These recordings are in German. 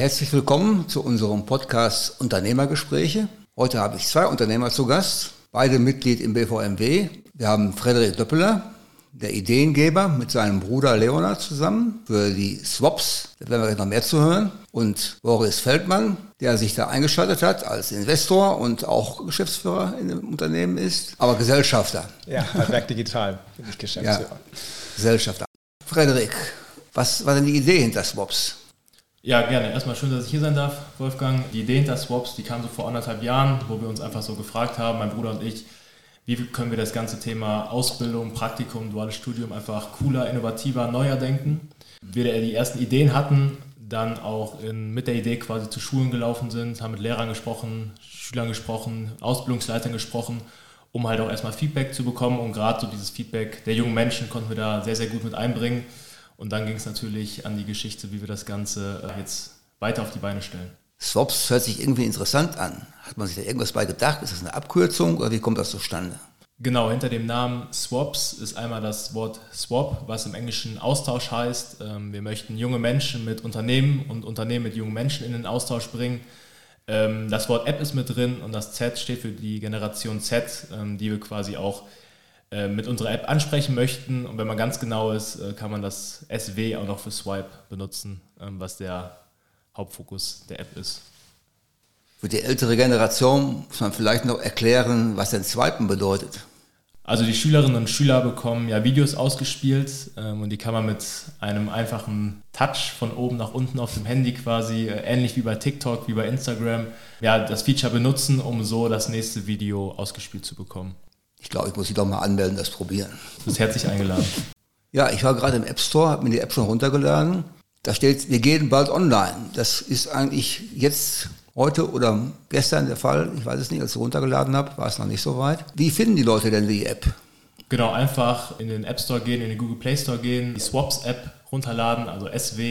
herzlich willkommen zu unserem Podcast Unternehmergespräche. Heute habe ich 2 Unternehmer zu Gast, beide Mitglied im BVMW. Wir haben Frederik Döppeler, der Ideengeber, mit seinem Bruder Leonard zusammen für die Swaps. Da werden wir gleich noch mehr zu hören. Und Boris Feldmann, der sich da eingeschaltet hat als Investor und auch Geschäftsführer in dem Unternehmen ist, aber Gesellschafter. Ja, bei Werk Digital bin ich Geschäftsführer. Ja, Gesellschafter. Frederik, was war denn die Idee hinter Swaps? Ja, gerne. Erstmal schön, dass ich hier sein darf, Wolfgang. Die Idee hinter Swaps, die kam so vor 1,5 Jahren, wo wir uns einfach so gefragt haben, mein Bruder und ich, wie können wir das ganze Thema Ausbildung, Praktikum, duales Studium einfach cooler, innovativer, neuer denken. Wir die ersten Ideen hatten, dann auch mit der Idee quasi zu Schulen gelaufen sind, haben mit Lehrern gesprochen, Schülern gesprochen, Ausbildungsleitern gesprochen, um halt auch erstmal Feedback zu bekommen. Und gerade so dieses Feedback der jungen Menschen konnten wir da sehr, sehr gut mit einbringen. Und dann ging es natürlich an die Geschichte, wie wir das Ganze jetzt weiter auf die Beine stellen. Swaps hört sich irgendwie interessant an. Hat man sich da irgendwas bei gedacht? Ist das eine Abkürzung oder wie kommt das zustande? Genau, hinter dem Namen Swaps ist einmal das Wort Swap, was im Englischen Austausch heißt. Wir möchten junge Menschen mit Unternehmen und Unternehmen mit jungen Menschen in den Austausch bringen. Das Wort App ist mit drin und das Z steht für die Generation Z, die wir quasi auch mit unserer App ansprechen möchten. Und wenn man ganz genau ist, kann man das SW auch noch für Swipe benutzen, was der Hauptfokus der App ist. Für die ältere Generation muss man vielleicht noch erklären, was denn Swipen bedeutet. Also die Schülerinnen und Schüler bekommen ja Videos ausgespielt und die kann man mit einem einfachen Touch von oben nach unten auf dem Handy quasi, ähnlich wie bei TikTok, wie bei Instagram, ja, das Feature benutzen, um so das nächste Video ausgespielt zu bekommen. Ich glaube, ich muss Sie doch mal anmelden, das probieren. Du bist herzlich eingeladen. Ja, ich war gerade im App Store, habe mir die App schon runtergeladen. Da steht, wir gehen bald online. Das ist eigentlich jetzt, heute oder gestern der Fall. Ich weiß es nicht, als ich runtergeladen habe, war es noch nicht so weit. Wie finden die Leute denn die App? Genau, einfach in den App Store gehen, in den Google Play Store gehen, die Swaps App runterladen, also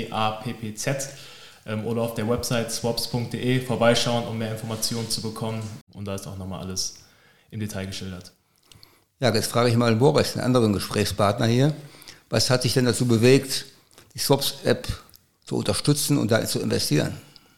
SWAPPZ, oder auf der Website swaps.de vorbeischauen, um mehr Informationen zu bekommen. Und da ist auch nochmal alles im Detail geschildert. Ja, jetzt frage ich mal Boris, den anderen Gesprächspartner hier. Was hat dich denn dazu bewegt, die Swaps-App zu unterstützen und da zu investieren?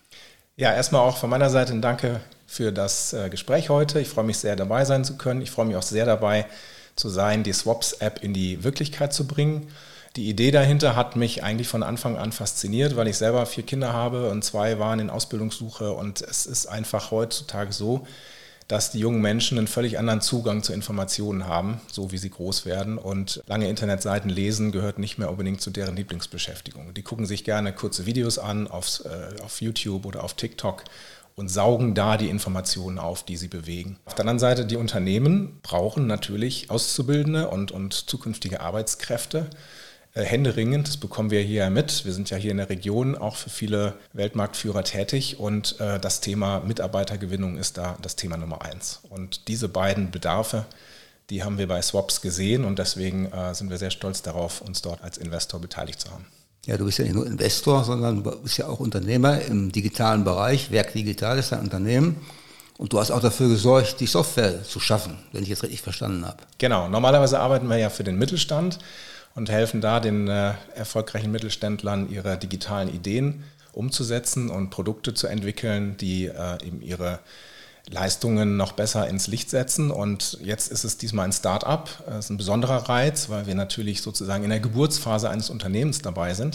Ja, erstmal auch von meiner Seite ein Danke für das Gespräch heute. Ich freue mich sehr, dabei sein zu können. Ich freue mich auch sehr dabei zu sein, die Swaps-App in die Wirklichkeit zu bringen. Die Idee dahinter hat mich eigentlich von Anfang an fasziniert, weil ich selber 4 Kinder habe und 2 waren in Ausbildungssuche. Und es ist einfach heutzutage so, dass die jungen Menschen einen völlig anderen Zugang zu Informationen haben, so wie sie groß werden. Und lange Internetseiten lesen gehört nicht mehr unbedingt zu deren Lieblingsbeschäftigung. Die gucken sich gerne kurze Videos an auf YouTube oder auf TikTok und saugen da die Informationen auf, die sie bewegen. Auf der anderen Seite, die Unternehmen brauchen natürlich Auszubildende und zukünftige Arbeitskräfte. Händeringend, das bekommen wir hier mit. Wir sind ja hier in der Region auch für viele Weltmarktführer tätig und das Thema Mitarbeitergewinnung ist da das Thema Nummer 1. Und diese beiden Bedarfe, die haben wir bei Swaps gesehen und deswegen sind wir sehr stolz darauf, uns dort als Investor beteiligt zu haben. Ja, du bist ja nicht nur Investor, sondern du bist ja auch Unternehmer im digitalen Bereich. Werk Digital ist dein Unternehmen. Und du hast auch dafür gesorgt, die Software zu schaffen, wenn ich jetzt richtig verstanden habe. Genau, normalerweise arbeiten wir ja für den Mittelstand und helfen da den erfolgreichen Mittelständlern, ihre digitalen Ideen umzusetzen und Produkte zu entwickeln, die eben ihre Leistungen noch besser ins Licht setzen. Und jetzt ist es diesmal ein Start-up. Das ist ein besonderer Reiz, weil wir natürlich sozusagen in der Geburtsphase eines Unternehmens dabei sind.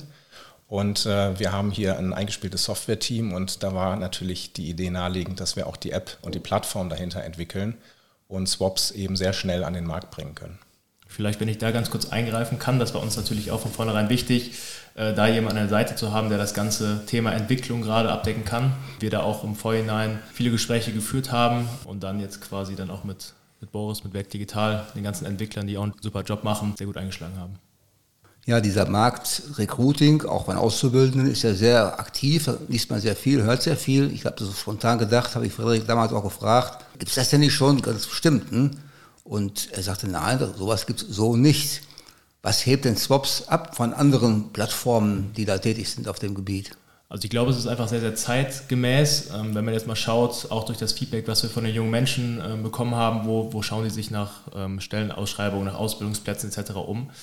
Und wir haben hier ein eingespieltes Software-Team und da war natürlich die Idee naheliegend, dass wir auch die App und die Plattform dahinter entwickeln und Swaps eben sehr schnell an den Markt bringen können. Vielleicht, wenn ich da ganz kurz eingreifen kann, das war uns natürlich auch von vornherein wichtig, da jemanden an der Seite zu haben, der das ganze Thema Entwicklung gerade abdecken kann. Wir da auch im Vorhinein viele Gespräche geführt haben und dann jetzt quasi dann auch mit Boris, mit Werk Digital, den ganzen Entwicklern, die auch einen super Job machen, sehr gut eingeschlagen haben. Ja, dieser Markt Recruiting, auch bei Auszubildenden, ist ja sehr aktiv, da liest man sehr viel, hört sehr viel. Ich habe das so spontan gedacht, habe ich Frederik damals auch gefragt, gibt es das denn nicht schon? Ganz bestimmt, Und er sagte, nein, sowas gibt es so nicht. Was hebt denn Swaps ab von anderen Plattformen, die da tätig sind auf dem Gebiet? Also ich glaube, es ist einfach sehr, sehr zeitgemäß. Wenn man jetzt mal schaut, auch durch das Feedback, was wir von den jungen Menschen bekommen haben, wo schauen die sich nach Stellenausschreibungen, nach Ausbildungsplätzen etc. um.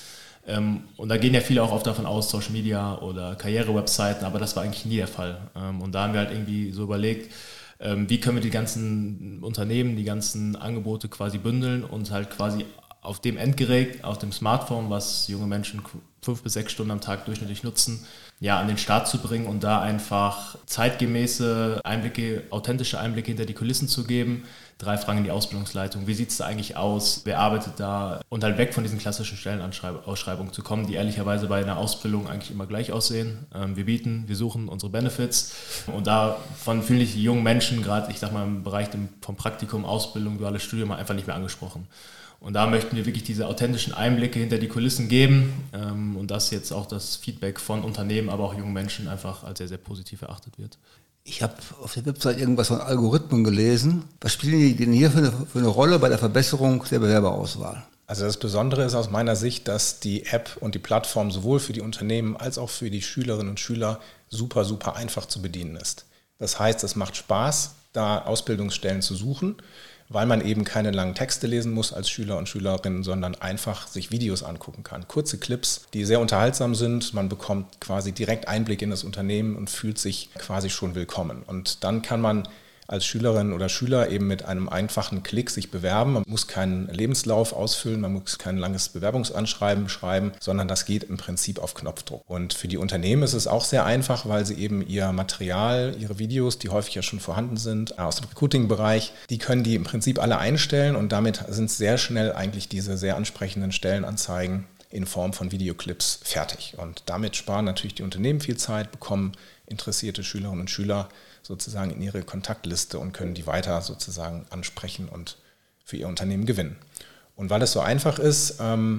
Und da gehen ja viele auch oft davon aus, Social Media oder Karriere-Webseiten, aber das war eigentlich nie der Fall. Und da haben wir halt irgendwie so überlegt, wie können wir die ganzen Unternehmen, die ganzen Angebote quasi bündeln und halt quasi auf dem Endgerät, auf dem Smartphone, was junge Menschen 5 bis 6 Stunden am Tag durchschnittlich nutzen, ja, an den Start zu bringen und da einfach zeitgemäße Einblicke, authentische Einblicke hinter die Kulissen zu geben. 3 Fragen in die Ausbildungsleitung. Wie sieht es da eigentlich aus? Wer arbeitet da? Und halt weg von diesen klassischen Stellenausschreibungen zu kommen, die ehrlicherweise bei einer Ausbildung eigentlich immer gleich aussehen. Wir suchen unsere Benefits. Und davon fühlen sich die jungen Menschen, gerade ich sag mal im Bereich vom Praktikum, Ausbildung, duales Studium, einfach nicht mehr angesprochen. Und da möchten wir wirklich diese authentischen Einblicke hinter die Kulissen geben und dass jetzt auch das Feedback von Unternehmen, aber auch jungen Menschen einfach als sehr, sehr positiv erachtet wird. Ich habe auf der Website irgendwas von Algorithmen gelesen. Was spielen die denn hier für eine Rolle bei der Verbesserung der Bewerberauswahl? Also das Besondere ist aus meiner Sicht, dass die App und die Plattform sowohl für die Unternehmen als auch für die Schülerinnen und Schüler super, super einfach zu bedienen ist. Das heißt, es macht Spaß, da Ausbildungsstellen zu suchen, weil man eben keine langen Texte lesen muss als Schüler und Schülerin, sondern einfach sich Videos angucken kann. Kurze Clips, die sehr unterhaltsam sind. Man bekommt quasi direkt Einblick in das Unternehmen und fühlt sich quasi schon willkommen. Und dann kann man als Schülerin oder Schüler eben mit einem einfachen Klick sich bewerben. Man muss keinen Lebenslauf ausfüllen, man muss kein langes Bewerbungsanschreiben schreiben, sondern das geht im Prinzip auf Knopfdruck. Und für die Unternehmen ist es auch sehr einfach, weil sie eben ihr Material, ihre Videos, die häufig ja schon vorhanden sind, aus dem Recruiting-Bereich, die können die im Prinzip alle einstellen und damit sind sehr schnell eigentlich diese sehr ansprechenden Stellenanzeigen in Form von Videoclips fertig. Und damit sparen natürlich die Unternehmen viel Zeit, bekommen interessierte Schülerinnen und Schüler sozusagen in ihre Kontaktliste und können die weiter sozusagen ansprechen und für ihr Unternehmen gewinnen. Und weil es so einfach ist,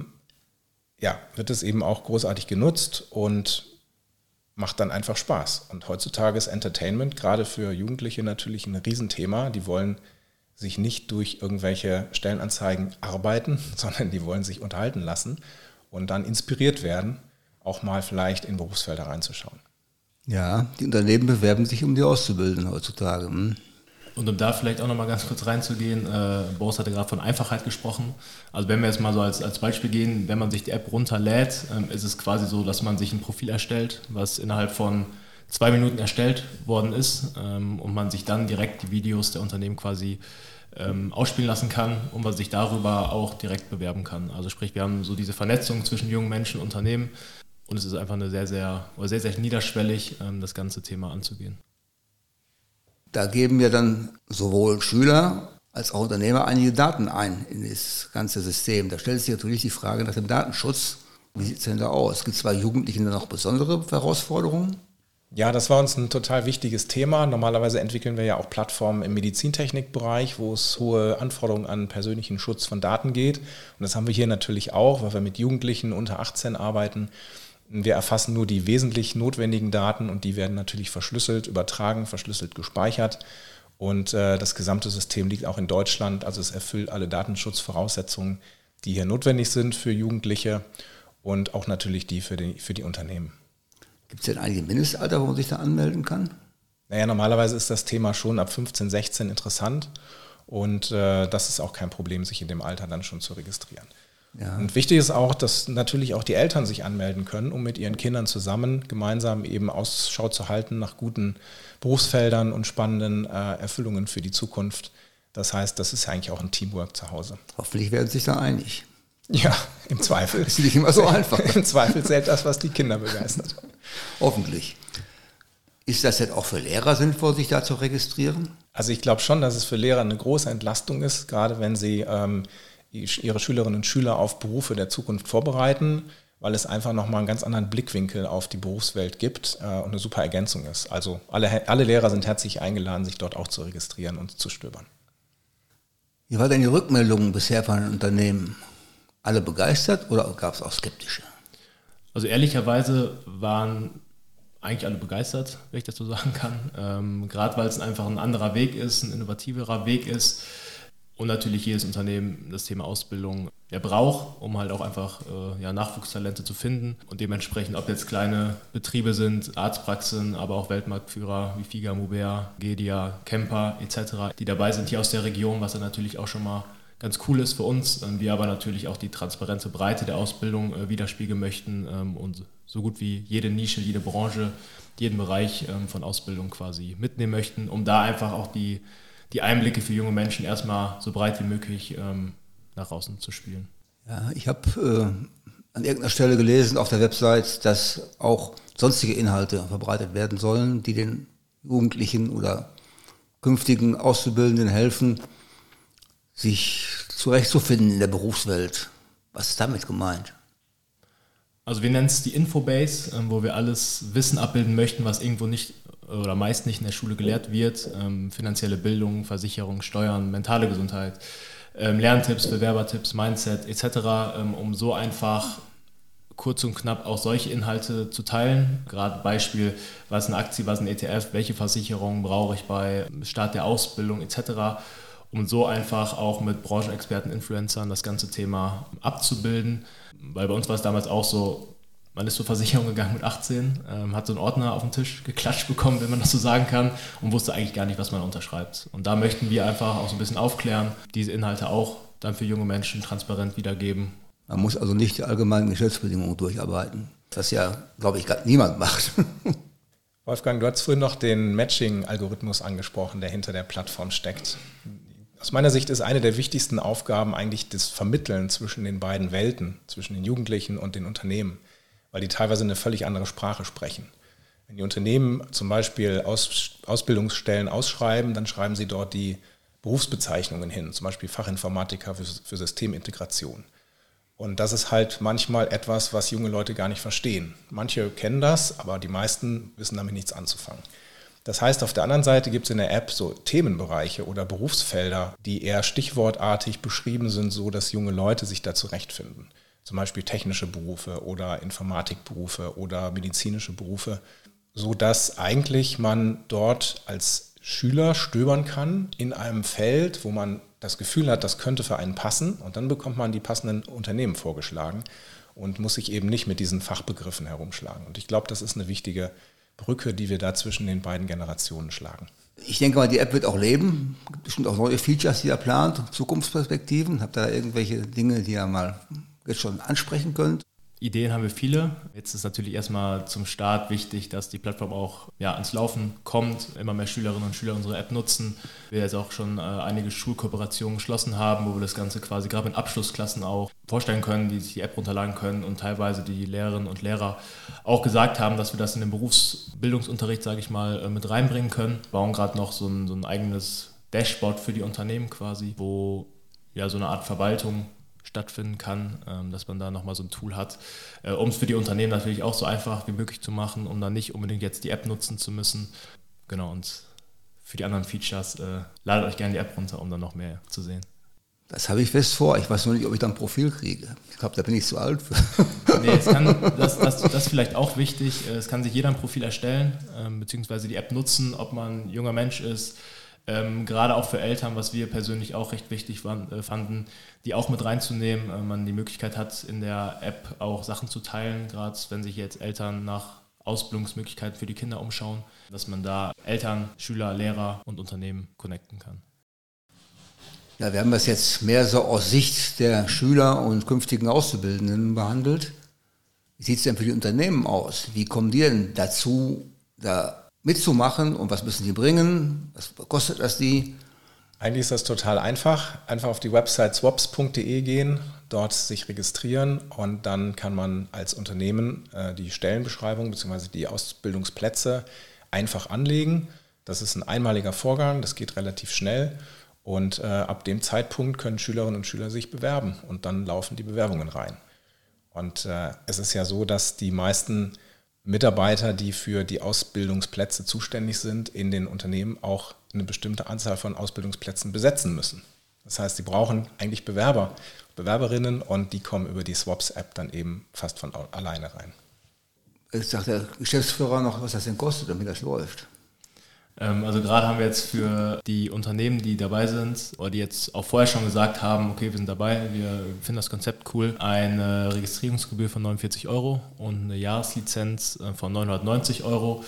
wird es eben auch großartig genutzt und macht dann einfach Spaß. Und heutzutage ist Entertainment gerade für Jugendliche natürlich ein Riesenthema. Die wollen sich nicht durch irgendwelche Stellenanzeigen arbeiten, sondern die wollen sich unterhalten lassen und dann inspiriert werden, auch mal vielleicht in Berufsfelder reinzuschauen. Ja, die Unternehmen bewerben sich, um die auszubilden heutzutage. Und um da vielleicht auch nochmal ganz kurz reinzugehen, Boris hatte gerade von Einfachheit gesprochen. Also wenn wir jetzt mal so als Beispiel gehen, wenn man sich die App runterlädt, ist es quasi so, dass man sich ein Profil erstellt, was innerhalb von 2 Minuten erstellt worden ist und man sich dann direkt die Videos der Unternehmen quasi ausspielen lassen kann und man sich darüber auch direkt bewerben kann. Also sprich, wir haben so diese Vernetzung zwischen jungen Menschen und Unternehmen. Und es ist einfach sehr, sehr niederschwellig, das ganze Thema anzugehen. Da geben ja dann sowohl Schüler als auch Unternehmer einige Daten ein in das ganze System. Da stellt sich natürlich die Frage nach dem Datenschutz. Wie sieht es denn da aus? Gibt es bei Jugendlichen da noch besondere Herausforderungen? Ja, das war uns ein total wichtiges Thema. Normalerweise entwickeln wir ja auch Plattformen im Medizintechnikbereich, wo es hohe Anforderungen an persönlichen Schutz von Daten geht. Und das haben wir hier natürlich auch, weil wir mit Jugendlichen unter 18 arbeiten. Wir erfassen nur die wesentlich notwendigen Daten und die werden natürlich verschlüsselt, übertragen, verschlüsselt gespeichert. Und das gesamte System liegt auch in Deutschland, also es erfüllt alle Datenschutzvoraussetzungen, die hier notwendig sind für Jugendliche und auch natürlich die für die Unternehmen. Gibt es denn ein Mindestalter, wo man sich da anmelden kann? Naja, normalerweise ist das Thema schon ab 15, 16 interessant und das ist auch kein Problem, sich in dem Alter dann schon zu registrieren. Ja. Und wichtig ist auch, dass natürlich auch die Eltern sich anmelden können, um mit ihren Kindern zusammen gemeinsam eben Ausschau zu halten nach guten Berufsfeldern und spannenden Erfüllungen für die Zukunft. Das heißt, das ist eigentlich auch ein Teamwork zu Hause. Hoffentlich werden sie sich da einig. Ja, im Zweifel. Ist nicht immer so einfach. Im Zweifel zählt das, was die Kinder begeistert. Hoffentlich. Ist das denn auch für Lehrer sinnvoll, sich da zu registrieren? Also ich glaube schon, dass es für Lehrer eine große Entlastung ist, gerade wenn sie ihre Schülerinnen und Schüler auf Berufe der Zukunft vorbereiten, weil es einfach nochmal einen ganz anderen Blickwinkel auf die Berufswelt gibt und eine super Ergänzung ist. Also alle Lehrer sind herzlich eingeladen, sich dort auch zu registrieren und zu stöbern. Wie war denn die Rückmeldung bisher von den Unternehmen? Alle begeistert oder gab es auch skeptische? Also ehrlicherweise waren eigentlich alle begeistert, wenn ich das so sagen kann. Gerade weil es einfach ein anderer Weg ist, ein innovativerer Weg ist. Und natürlich jedes Unternehmen das Thema Ausbildung braucht, um halt auch einfach Nachwuchstalente zu finden. Und dementsprechend, ob jetzt kleine Betriebe sind, Arztpraxen, aber auch Weltmarktführer wie Figa, Mubea, Gedia, Kemper etc., die dabei sind hier aus der Region, was dann natürlich auch schon mal ganz cool ist für uns. Wir aber natürlich auch die transparente Breite der Ausbildung widerspiegeln möchten und so gut wie jede Nische, jede Branche, jeden Bereich von Ausbildung quasi mitnehmen möchten, um da einfach auch die Einblicke für junge Menschen erstmal so breit wie möglich nach außen zu spielen. Ja, ich habe an irgendeiner Stelle gelesen auf der Website, dass auch sonstige Inhalte verbreitet werden sollen, die den Jugendlichen oder künftigen Auszubildenden helfen, sich zurechtzufinden in der Berufswelt. Was ist damit gemeint? Also wir nennen es die Infobase, wo wir alles Wissen abbilden möchten, was irgendwo nicht oder meist nicht in der Schule gelehrt wird. Finanzielle Bildung, Versicherung, Steuern, mentale Gesundheit, Lerntipps, Bewerbertipps, Mindset etc., um so einfach kurz und knapp auch solche Inhalte zu teilen. Gerade Beispiel, was ist eine Aktie, was ist ein ETF, welche Versicherung brauche ich bei Start der Ausbildung etc., um so einfach auch mit Branchenexperten, Influencern das ganze Thema abzubilden. Weil bei uns war es damals auch so, man ist zur Versicherung gegangen mit 18, hat so einen Ordner auf den Tisch geklatscht bekommen, wenn man das so sagen kann, und wusste eigentlich gar nicht, was man unterschreibt. Und da möchten wir einfach auch so ein bisschen aufklären, diese Inhalte auch dann für junge Menschen transparent wiedergeben. Man muss also nicht die allgemeinen Geschäftsbedingungen durcharbeiten, was ja, glaube ich, gerade niemand macht. Wolfgang, du hast vorhin noch den Matching-Algorithmus angesprochen, der hinter der Plattform steckt. Aus meiner Sicht ist eine der wichtigsten Aufgaben eigentlich das Vermitteln zwischen den beiden Welten, zwischen den Jugendlichen und den Unternehmen, weil die teilweise eine völlig andere Sprache sprechen. Wenn die Unternehmen zum Beispiel Ausbildungsstellen ausschreiben, dann schreiben sie dort die Berufsbezeichnungen hin, zum Beispiel Fachinformatiker für Systemintegration. Und das ist halt manchmal etwas, was junge Leute gar nicht verstehen. Manche kennen das, aber die meisten wissen damit nichts anzufangen. Das heißt, auf der anderen Seite gibt es in der App so Themenbereiche oder Berufsfelder, die eher stichwortartig beschrieben sind, so dass junge Leute sich da zurechtfinden. Zum Beispiel technische Berufe oder Informatikberufe oder medizinische Berufe, so dass eigentlich man dort als Schüler stöbern kann in einem Feld, wo man das Gefühl hat, das könnte für einen passen, und dann bekommt man die passenden Unternehmen vorgeschlagen und muss sich eben nicht mit diesen Fachbegriffen herumschlagen. Und ich glaube, das ist eine wichtige Brücke, die wir da zwischen den beiden Generationen schlagen. Ich denke mal, die App wird auch leben. Es gibt bestimmt auch neue Features, die ihr plant, Zukunftsperspektiven. Habt ihr da irgendwelche Dinge, die ihr mal jetzt schon ansprechen könnt? Ideen haben wir viele. Jetzt ist natürlich erstmal zum Start wichtig, dass die Plattform auch ans Laufen kommt. Immer mehr Schülerinnen und Schüler unsere App nutzen. Wir jetzt auch schon einige Schulkooperationen geschlossen haben, wo wir das Ganze quasi gerade mit Abschlussklassen auch vorstellen können, die sich die App runterladen können, und teilweise die Lehrerinnen und Lehrer auch gesagt haben, dass wir das in den Berufsbildungsunterricht, sage ich mal, mit reinbringen können. Wir bauen gerade noch so ein eigenes Dashboard für die Unternehmen quasi, wo so eine Art Verwaltung stattfinden kann, dass man da nochmal so ein Tool hat, um es für die Unternehmen natürlich auch so einfach wie möglich zu machen, um dann nicht unbedingt jetzt die App nutzen zu müssen. Genau, und für die anderen Features ladet euch gerne die App runter, um dann noch mehr zu sehen. Das habe ich fest vor. Ich weiß nur nicht, ob ich dann ein Profil kriege. Ich glaube, da bin ich zu alt für. Nee, das ist vielleicht auch wichtig. Es kann sich jeder ein Profil erstellen, beziehungsweise die App nutzen, ob man ein junger Mensch ist. Gerade auch für Eltern, was wir persönlich auch recht wichtig fanden, die auch mit reinzunehmen. Man die Möglichkeit hat, in der App auch Sachen zu teilen, gerade wenn sich jetzt Eltern nach Ausbildungsmöglichkeiten für die Kinder umschauen, dass man da Eltern, Schüler, Lehrer und Unternehmen connecten kann. Ja, wir haben das jetzt mehr so aus Sicht der Schüler und künftigen Auszubildenden behandelt. Wie sieht es denn für die Unternehmen aus? Wie kommen die denn dazu, da mitzumachen, und was müssen die bringen? Was kostet das die? Eigentlich ist das total einfach. Einfach auf die Website swaps.de gehen, dort sich registrieren, und dann kann man als Unternehmen die Stellenbeschreibung bzw. die Ausbildungsplätze einfach anlegen. Das ist ein einmaliger Vorgang, das geht relativ schnell, und ab dem Zeitpunkt können Schülerinnen und Schüler sich bewerben, und dann laufen die Bewerbungen rein. Und es ist ja so, dass die meisten Mitarbeiter, die für die Ausbildungsplätze zuständig sind, in den Unternehmen auch eine bestimmte Anzahl von Ausbildungsplätzen besetzen müssen. Das heißt, sie brauchen eigentlich Bewerber, Bewerberinnen, und die kommen über die Swaps-App dann eben fast von alleine rein. Jetzt sagt der Geschäftsführer noch, was das denn kostet, damit das läuft. Also gerade haben wir jetzt für die Unternehmen, die dabei sind oder die jetzt auch vorher schon gesagt haben, okay, wir sind dabei, wir finden das Konzept cool, eine Registrierungsgebühr von 49 € und eine Jahreslizenz von 990 €.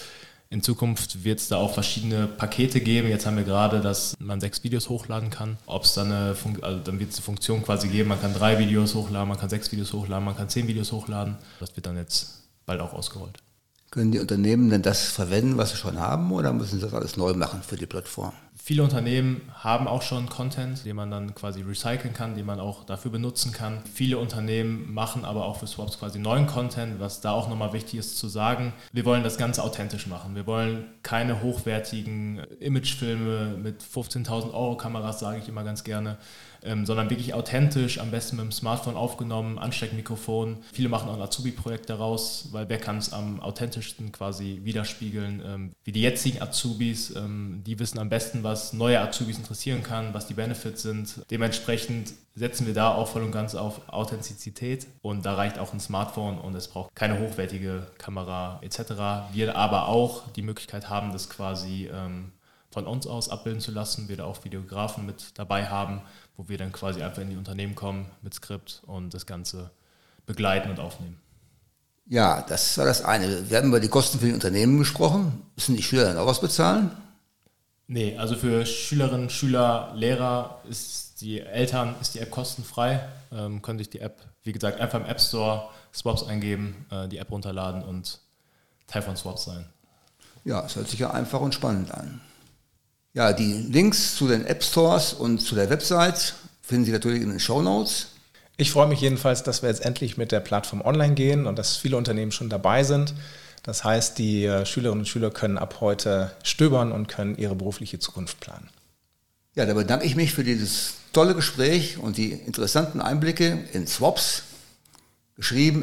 In Zukunft wird es da auch verschiedene Pakete geben. Jetzt haben wir gerade, dass man 6 Videos hochladen kann. Ob es dann dann wird es eine Funktion quasi geben, man kann 3 Videos hochladen, man kann 6 Videos hochladen, man kann 10 Videos hochladen. Das wird dann jetzt bald auch ausgerollt. Können die Unternehmen denn das verwenden, was sie schon haben, oder müssen sie das alles neu machen für die Plattform? Viele Unternehmen haben auch schon Content, den man dann quasi recyceln kann, den man auch dafür benutzen kann. Viele Unternehmen machen aber auch für Swaps quasi neuen Content, was da auch nochmal wichtig ist zu sagen. Wir wollen das Ganze authentisch machen. Wir wollen keine hochwertigen Imagefilme mit 15.000 Euro Kameras, sage ich immer ganz gerne, sondern wirklich authentisch, am besten mit dem Smartphone aufgenommen, Ansteckmikrofon. Viele machen auch ein Azubi-Projekt daraus, weil wer kann es am authentischsten quasi widerspiegeln. Wie die jetzigen Azubis, die wissen am besten, was neue Azubis interessieren kann, was die Benefits sind. Dementsprechend setzen wir da auch voll und ganz auf Authentizität und da reicht auch ein Smartphone und es braucht keine hochwertige Kamera etc. Wir aber auch die Möglichkeit haben, das quasi von uns aus abbilden zu lassen, wir da auch Videografen mit dabei haben, wo wir dann quasi einfach in die Unternehmen kommen mit Skript und das Ganze begleiten und aufnehmen. Ja, das war das eine. Wir haben über die Kosten für die Unternehmen gesprochen. Müssen die Schüler dann auch was bezahlen? Nee, also für Schülerinnen, Schüler, Lehrer die App kostenfrei, können sich die App, wie gesagt, einfach im App Store Swaps eingeben, die App runterladen und Teil von Swaps sein. Ja, es hört sich ja einfach und spannend an. Ja, die Links zu den App Stores und zu der Website finden Sie natürlich in den Shownotes. Ich freue mich jedenfalls, dass wir jetzt endlich mit der Plattform online gehen und dass viele Unternehmen schon dabei sind. Das heißt, die Schülerinnen und Schüler können ab heute stöbern und können ihre berufliche Zukunft planen. Ja, da bedanke ich mich für dieses tolle Gespräch und die interessanten Einblicke in Swaps, geschrieben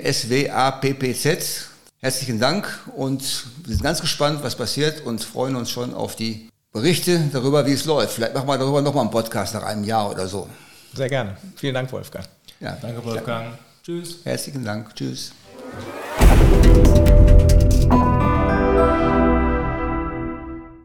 SWAPPZ. Herzlichen Dank und wir sind ganz gespannt, was passiert und freuen uns schon auf die Berichte darüber, wie es läuft. Vielleicht machen wir darüber nochmal einen Podcast nach einem Jahr oder so. Sehr gerne. Vielen Dank, Wolfgang. Ja, Danke, Wolfgang. Tschüss. Herzlichen Dank. Tschüss.